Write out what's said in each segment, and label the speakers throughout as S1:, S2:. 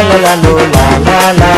S1: la la lo la la la.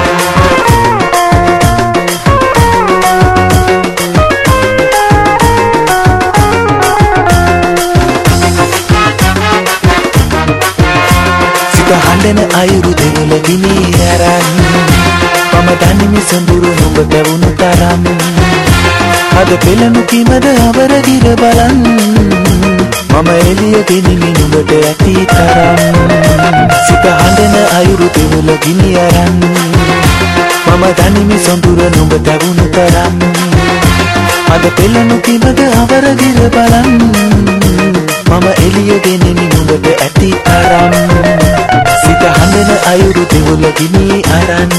S1: Sita handena ayuru devula gini aran. Mama dani mi samburu nuba devunu taram. Ada pelanu kimada avara gira balan. Mama eliya gini mi nubata ati taram. Sita handena ayuru devula gini aran. Mama dani mi samburu nuba devunu taram. Ada pelanu kimada avara gira balan. Mama eliya gini mi nubata ati taram. Sita handena ayuru devula gini aran.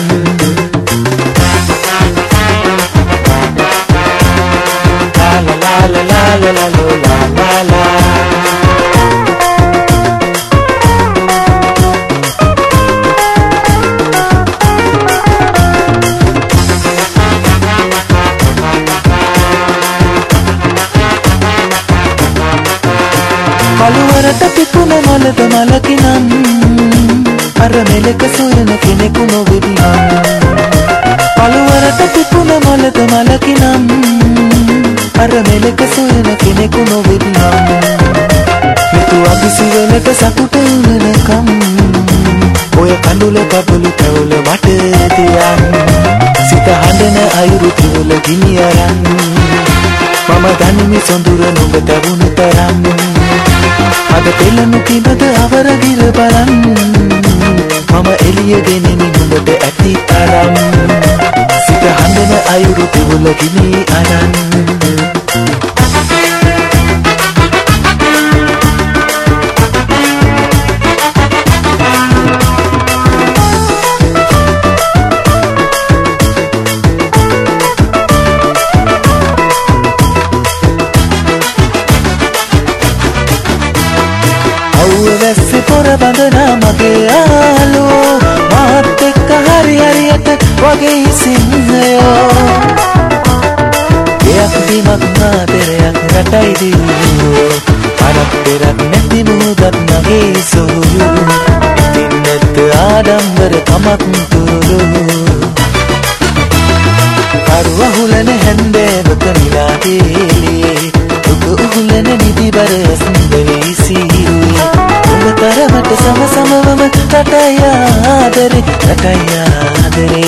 S1: La la la la la la la la. Kaluwarata pipuna malada malakinam. Arra meleka soyana keneku novedinam. Kaluwarata pipuna malada malakinam. Arra meleka soyana keneku novedinam. Mitu abisiwalata sakuta unanakam. Oya kandula kabulu tawula mata diyan. Sita handana ayuru tivula gini aran. Mama dani mi sondura nuba tavunu taram. Ada pelanu kimada avara gira balan. Mama eliya gene mi nubata ati taram. Sita handana ayuru tivula gini aran. Vesse pora bandana mage alo maatte kahari hariyata wage sinnayo deyak dimak naderak ratai diyo anak derak netti mudat nage soyu tinnet adambar kamak tulu karwa hulane hande bakamila deli uhulane nidi baras ndeli siru taramata sama sama mama tataya adare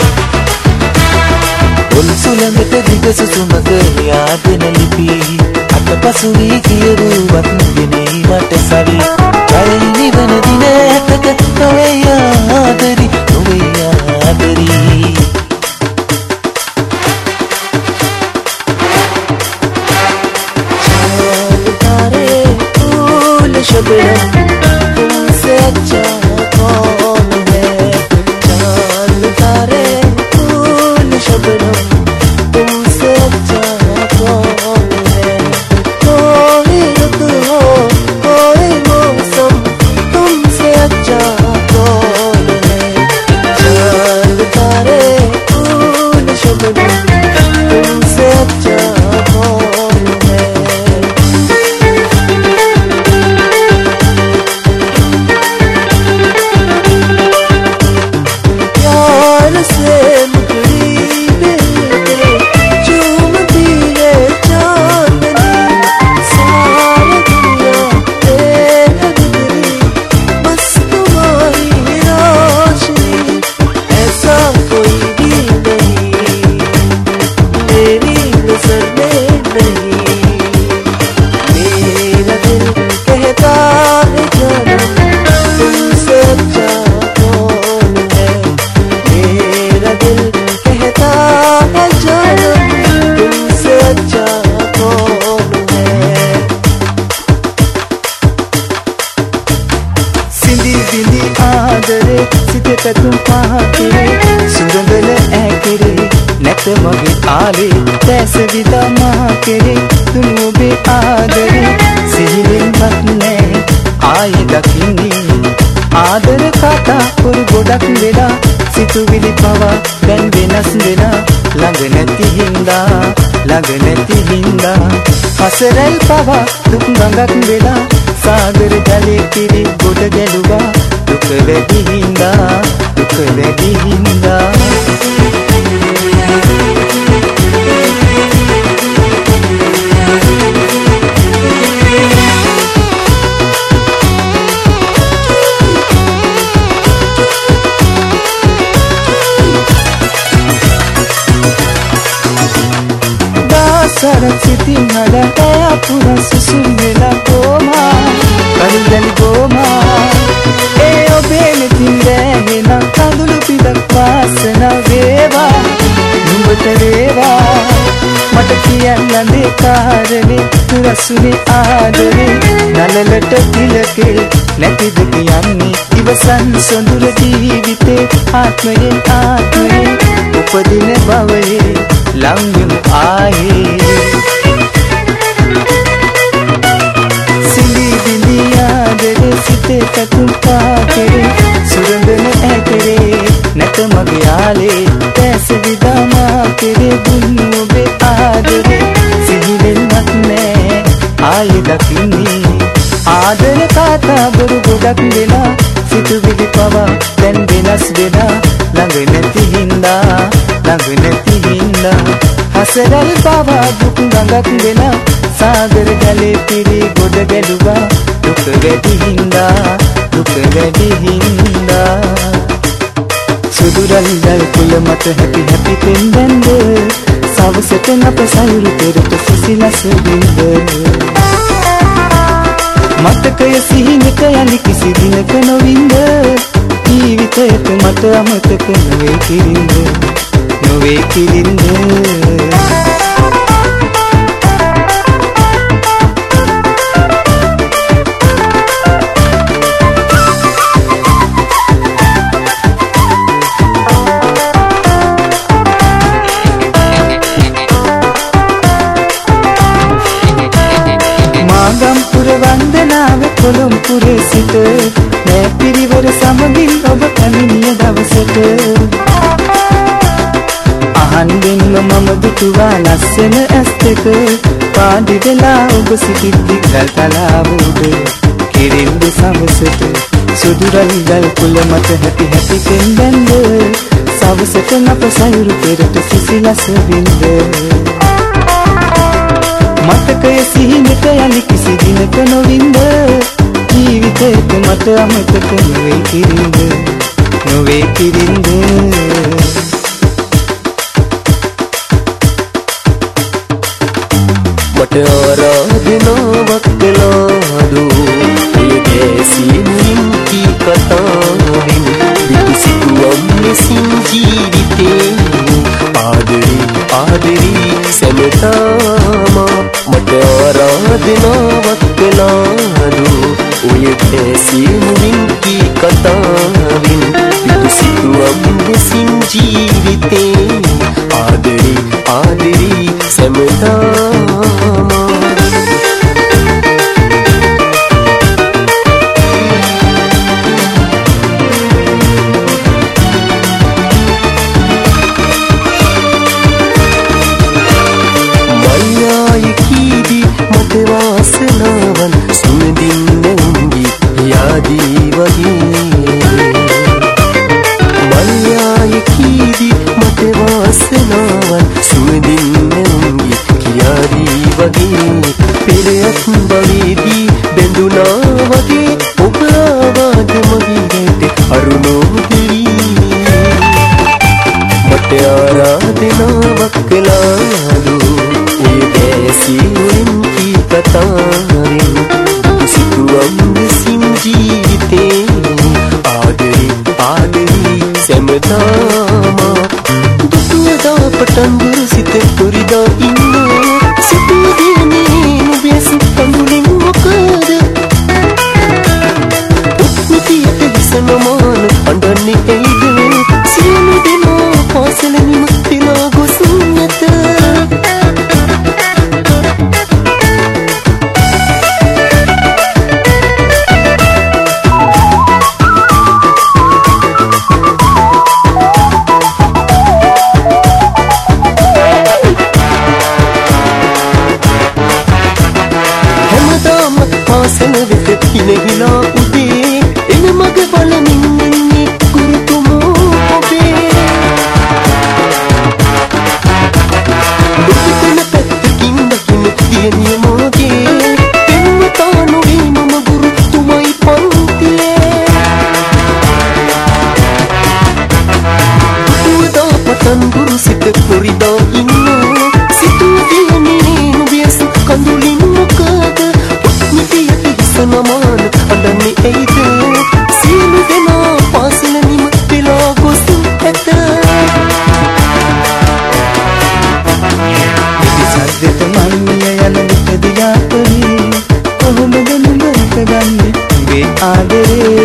S1: ul sulangata digasu sumaka yaadena lipi atta pasuri kiyaru watnine mata savi jayini vanadine taka noveya adari chaltare ul shabra तुमसे अच्छा कौन है चांद तारे फूल शबनम तुमसे अच्छा कौन है कोई रुत हो कोई मौसम तुमसे अच्छा कौन है चांद तारे फूल शबनम तुमसे अच्छा कौन है तुम पाके सुरंगल ऐकरे नत मगे आले तैसे विदा माकरे तुम बे आदरे सिहिलिन मतने आए दकिनी आदर काता और गोडक वेला सितुविलि पवा දැන් වෙනස් වෙලා ළඟ නැති හින්දා හසරල් පවා දුක් ගඟක් වෙලා සාගර ජලයේ කිරි ගොඩ ගැලුවා දුක වැඩි හින්දා දුක වැඩි හින්දා Sarap siting hada kaya pura susumela goma Kalidali goma Eyo bene tindene na kadulu pidak vasana veva Numbata veva Mata kiyallane karane turasune aadare Nalalata tilake නැතිද කියන්නේ ඉවසන් සොඳුර ජීවිතේ ආත්මයෙන් ආත්මයෙන් උපදින බවයේ ලංයුම් ආයේ සිලි බිලි ආදරේ සිතේ තතුම් පාකරේ සුරඳන ඇතරේ නැත මගේ යාලේ දැස විදාමා කෙරේ දුන් ඔබේ ආදරේ සිහිලෙන්නක් නෑ ආයේ දකින්නේ ආදර කතා බොරු ගොඩක් දෙනා සිතුවිලි පවා දැන් වෙනස් වෙලා ළඟ නැති හින්දා ළඟ නැති හින්දා හසරල් පවා දුක් ළඟක් වෙලා සාගර ජලේ පිරි ගොඩ ගැලුවා දුක වැඩි හින්දා දුක වැඩි හින්දා සුදුරල්දල් කුල මත හැපි හැපි පෙන්වන්න සවසට අප සයුරු පෙරට සිසිලස බින්ද මතකය සිහිනක යලි කිසි දිනක නොවින්ද ජීවිතයට මට අමතක නොවේ කිරින්ද නොවේ කිරින්ද කොළඹුරේ සිට නෑ පිරිවර සමගින් ඔබ පැමිණිය දවසට අහන්වෙන්ම මම දුටුවා ලස්සන ඇස් දෙක පාඩි වෙලා ඔබ සිටිද්දි ගල්තලාව උඩ කිරින්ද සවසට සුදුරල් ගල් කුල මත හැපි හැපි පෙන්වන්න සවසට අප සයුරු පෙරට සිසිලස වින්ද මතකය සිහිනක යලි කිසි දිනක නොවින්ද ජීවිතේට මට අමතක නොවේ කිරින්ද නොවේ කිරින්ද මට ආරාධනාවක් කළාදු එදැසින් කී කතාවෙන් විසිකුවම් ලෙසින් ජීවිතේ ආදරේ ආදරේ සැමතාම මට ආරාධනාවක් කළාදු ඔය දැසින් කී කතාවෙන් විසිකුවම් ලෙසින් ජීවිතේ ආදරේ ආදරේ සැමතාම වාසනාවන් සුවඳින්න උඹි යාදී වගේ මල්යාය කීදි මට වාසනාවන් සුවඳින්න උඹි යාදී වගේ පෙරයක් බවේදී බැඳුනා වගේ ඔබ ආවාද මගේ අරුණෝදරි මට ආරාධනාවක් කළාලු ඔය දැසියෙන් කතාවෙන් සිතුවම් ලෙසින් ජීවිතේ ආදරේ ආදරේ සැමදාම දුටුවදා පටන් දුර සිත පුරිදා ඉන්න සිතුවදීනේ නුඹේ සිත් කඳුලින් මොකද උත්මිතියට විසනමාන අඬන්නේ ඇයිද සියලු දෙනා පාසල නිමතිලා ගොස් නැත හිනහිලා උදේ
S2: එන මග බලමින් ඉන්නේ ගුරුතුමෝ ඔබේ දුකෙන පැත්තකින් දකින්න දියණිය මගේ පෙන්වතා නොවේ මම ගුරුතුමයි පන්තියේ දුවදා පටන් ගුරු සිට පොරිදා ඉන්නවා සිතුව දියණියේ නුඹියස කඳුලින් මොකද නිතියට හිස නමාන අඬන්නේ ඇයිද සියලු දෙනා පාසල නිම වෙලා ගොස් ඇත
S1: සද්දෙට මන්නේ යන විකදියා පොලි කොහොමද නුඹ හිතගන්නේ උඹේ ආදරේ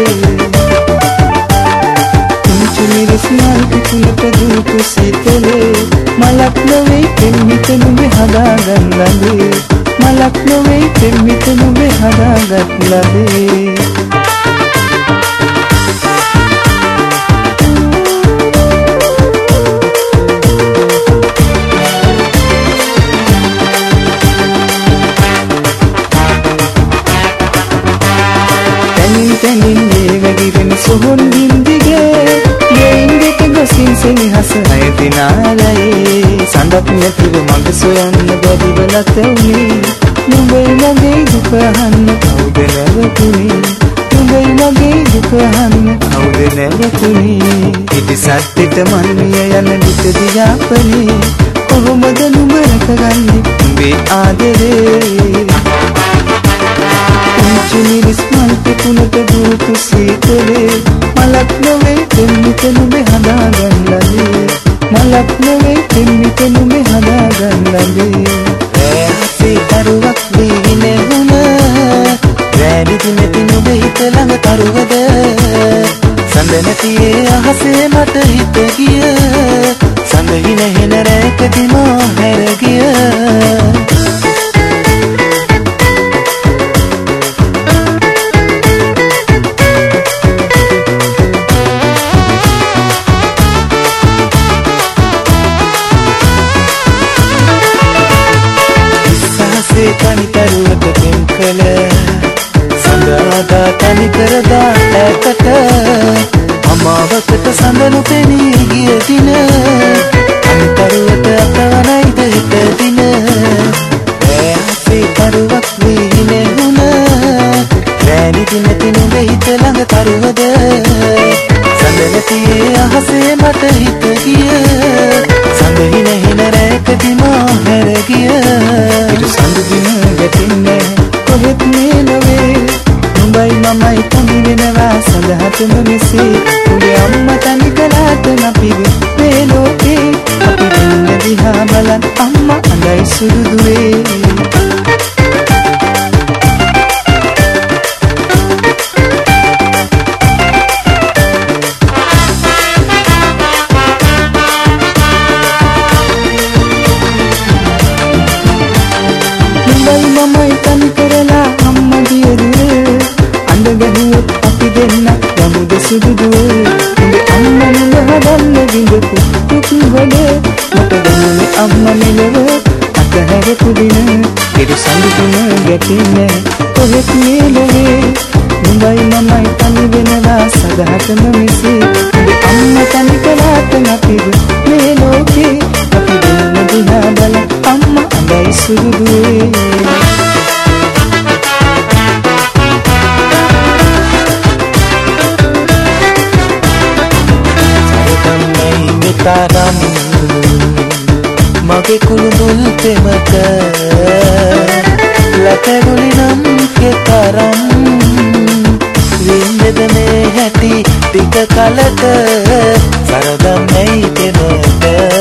S1: කුංචුනිරස්මල් කුකුලට දුපු සීතලේ මලක් නොවේ පෙම්මිත නුඹේ හදාගන්න ලදේ මලක් නොවේ පෙම්මිත නුඹේ හදාගත් ලදේ තනින් වේගිරෙන සොහොන් බින්දිගේ යෙයින් දෙක ගොසින් සෙනෙහස අයදිනාලයේ සඳක් නැතිව මඟ සොයන්න බැරිව නැතෙන්නේ නුඹේ මගේ දුක අහන්න කවුද නැවතුනේ නුඹේ මගේ දුක අහන්න කවුද නැවතුනේ ඉති සත්‍යෙට මන්නේ යන විට දියාපනේ කොහොමද නුඹ රැකගන්නේ උඹේ ආදරේ කුංචුනිරස්මල් කුකුලට දුපු සීතලේ මලක් නොවේ පෙම්මිත නුඹේ හදාගන්න ලදේ මලක් නොවේ පෙම්මිත නුඹේ හදාගන්න ලදේ රැසේ තරුවක් වීනේ වුණ රැඩි නැති නුඹේ හිත ළඟ තරුවද සඳ නැතියේ අහසේ මට හිත ගිය සඳහි නැහෙන රැකදී මා හැර ගිය තනිකරුවට පෙම් කළ සඳාදා තනිකරදා ඇකට අමාවකට සඳනු පෙනී ගිය දින තනිකරුවට අතවනයිද හිත දින රැසේ තරුවක් වී නෙවුණ රැනිදි නැති නුඹේ හිත ළඟ තරුවද සඳ නැතියේ අහසේ මට හිත ගිය සඳහි නැහෙන රැකදී මා හැර ගිය සඳදින ගැටෙන්නේ කොහෙත් මේ ලොවේ නුඹයි මමයි තනි වෙනවා සඳහටම මෙසේ උඹේ අම්මා තනි කළාට අපිව මේ ලෝකේ අපි දෙන්න දිහා බලන් අම්මා අඬයි සුදුවේ සුදුදුවේ උඹේ අම්මා නුඹ හදන්න විඳපු දුක් වලේ මට දැනුනේ අම්මා මෙලව අතහැරපු දින ඉර සඳුන ගැටෙන්නේ කොහෙත් මේ ලොවේ නුඹයි මමයි තනි වෙනවා සදහටම මෙසේ උඹේ අම්මා තනි කළාට අපිව මේ ලෝකේ අපි දෙන්න දිහා බල අම්මා අඬයි සුදුදුවේ තරම් මගේ කුළුදුල් තෙමක ලතගුලි නම් කෙතරම් වින්දද මේ හැටි ටික කලක සරදම් නැයි තෙමක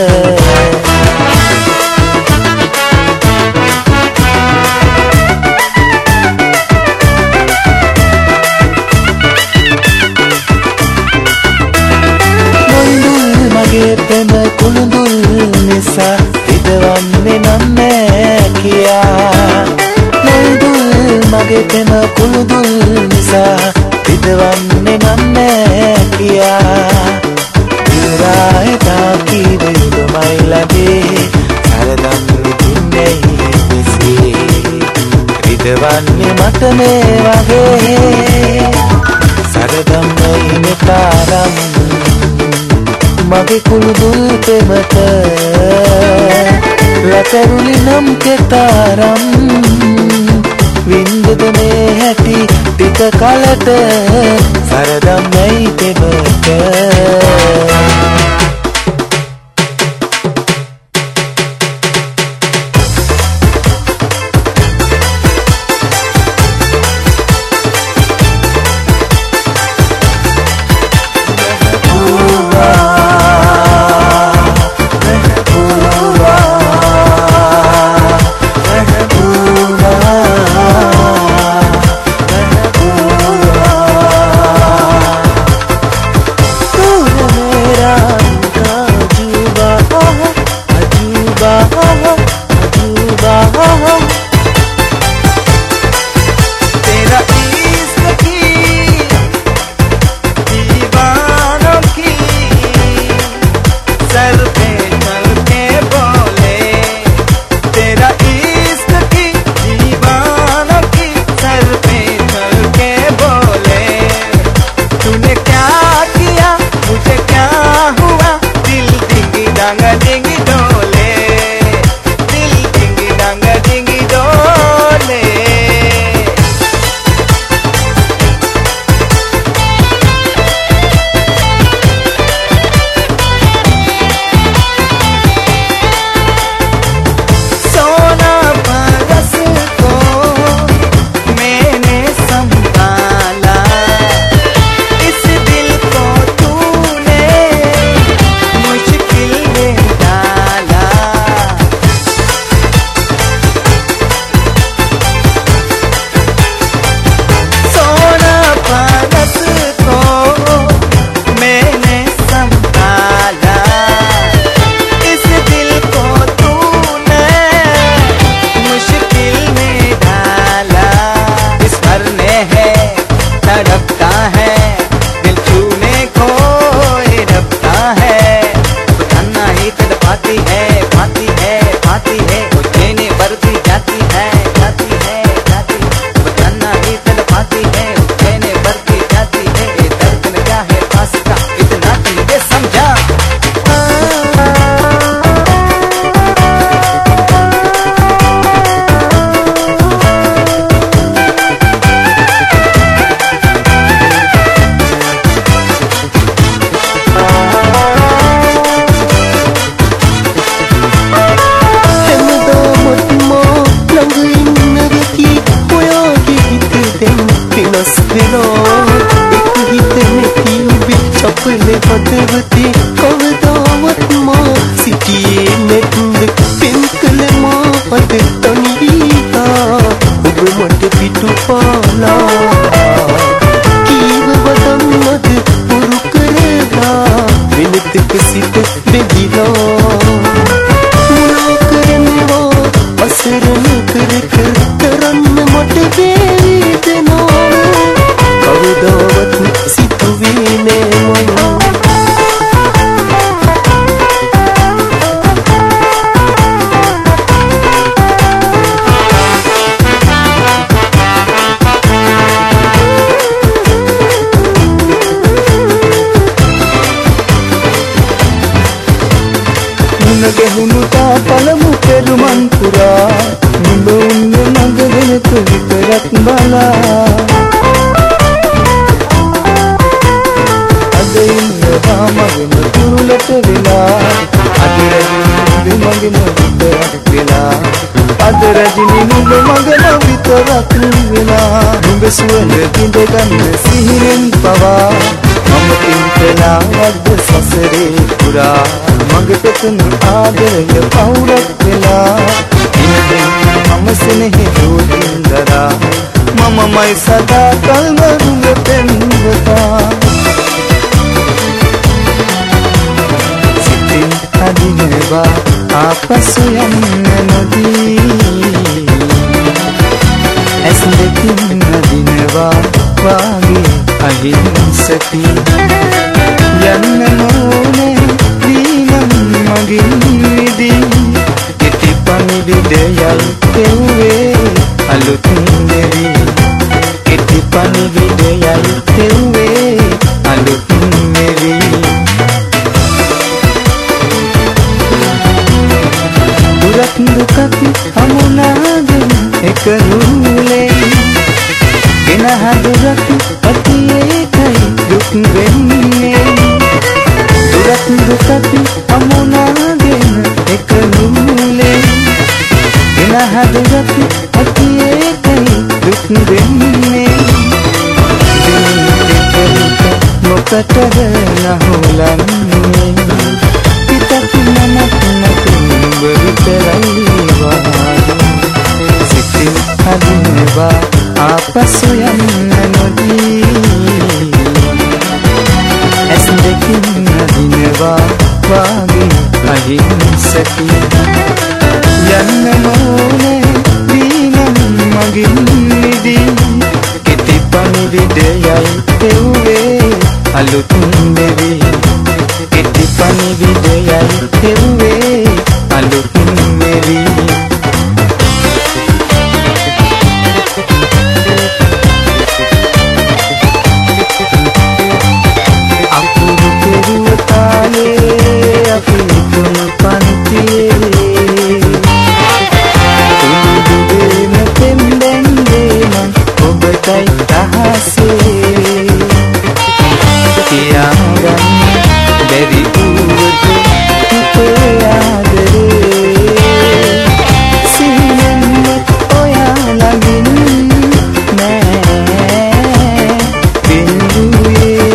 S1: පෙම කුළුදුල් නිසා හිතවන්නේ නෑ කියා නේදුල් මගේ පෙම කුළුදුල් නිසා හිතවන්නේ නෑ කියා ඉරාය තාකීද යුදමයි ලබේ සරදම් විදින්නේ මෙසේ හිතවන්නේ මට මේ වගේ සරදම් පේන තරම් මගේ කුළුදුල් පෙමට ලතරුලි නම් කෙතරම් වින්දද මේ හැටි ටික කලට සරදම් නැයි පෙමට දුකක් හමුනාගෙන එක නූලේ ගෙනහදුරක් ඇති ඒකයි දුක් වෙන්නේ දුරක් දුකක් හමුනාගෙන එක නූලේ ගෙනහදුරක් ඇති ඒකයි දුක් වෙන්නේ මොකටද නහුලන්නේ පිටක් මනක් නැතුඹ විතරයි වහන්නේ සිතින් හදිනවා ආපසු යන්න නොදී ඇස් දෙකින් නදිනවා වාගේ අහිංසකී යන්න නොනේ දීනම් මගින් නිදී කෙටි පණිවිඩයයි එව්වේ අලුත් දෙවි කෙටි පණිවිඩයයි එව්වේ අලුත් දෙවි අකුරු කෙරුව කාලේ අපි තුන් පන්තියේ උඩුදේම පෙම්බෙන්දේ මං ඔබටයි රහසේ කියාගන්න බැරි වුවද හිතේ ආදරේ සිහිනෙන්න ඔයා ළඟින් නෑ බින්දුවේ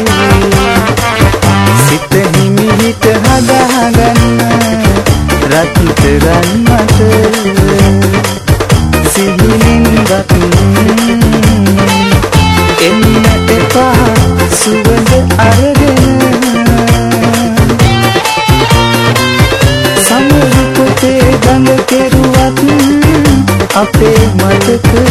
S1: සිත හිමිහිට හදාගන්න රත්තරන් මත සිහිනෙන්වත් එන්න එපා සුවඳ අරගෙන සමරු පොතේ ගඟ කෙරුවත් අපේ මතකය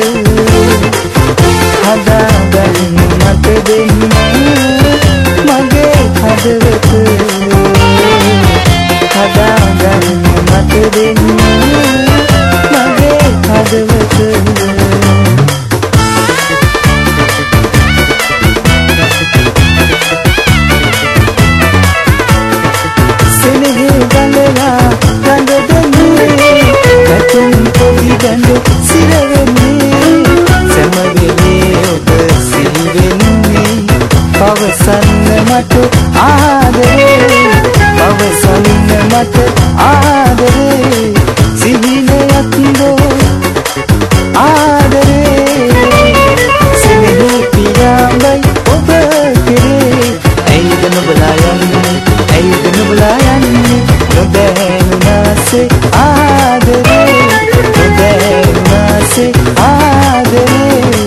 S1: හදාගන්න මට දෙන්න මගේ හදවත හදාගන්න මට දෙන්න මගේ හදවත පවසන්න මට ආදරේ පවසන්න මට ආදරේ සිහිනයක් දෝ ආදරේ සිනෙහි පියාඹයි ඔබ කෙරේ ඇයිද නොබලා යන්නේ ඇයිද නොබලා යන්නේ නොදැනුනාසේ ආදරේ නොදැනුනාසේ ආදරේ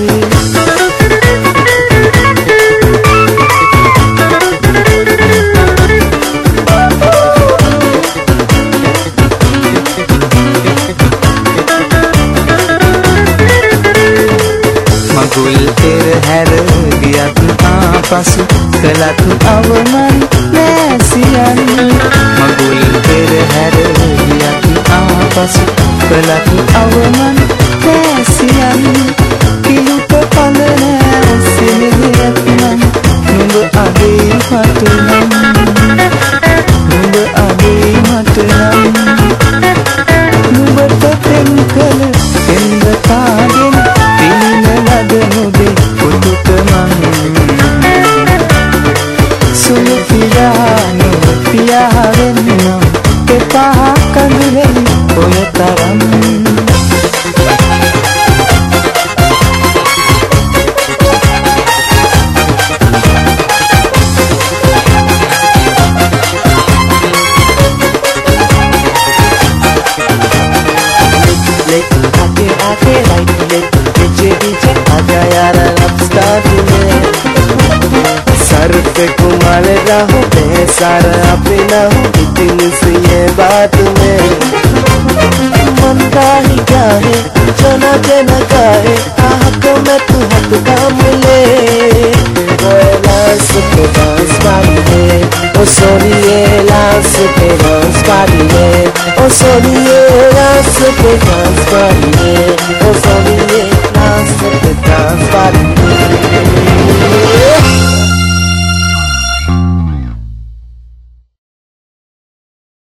S1: මගුල් පෙරහැර ගියත් ආපසු කළත් අවමන් නැසියන් මගුල් පෙරහැර ගියත් ආපසු කළත් අවමන් නැසියන් කිලුට පල නැසිනෙයක් නම් නුඹ අගේ මට නම් නුඹ අගේ මට නම් නුඹට පෙන් කළ පෙන්ද කාගෙන සුළු පියානු පියාවෙන්නම් එපා කඳුලෙන් ඔය තරම් सर पे कुमार रहो बेसार अपना हो दिन से ये बात में मन का ही क्या है जना जना का है आँख में तू हद काम ले लाश पे डांस पारिए ओ सोनिए लाश पे डांस पारिए ओ सोनिए लाश पे डांस पारिए ओ सोनिए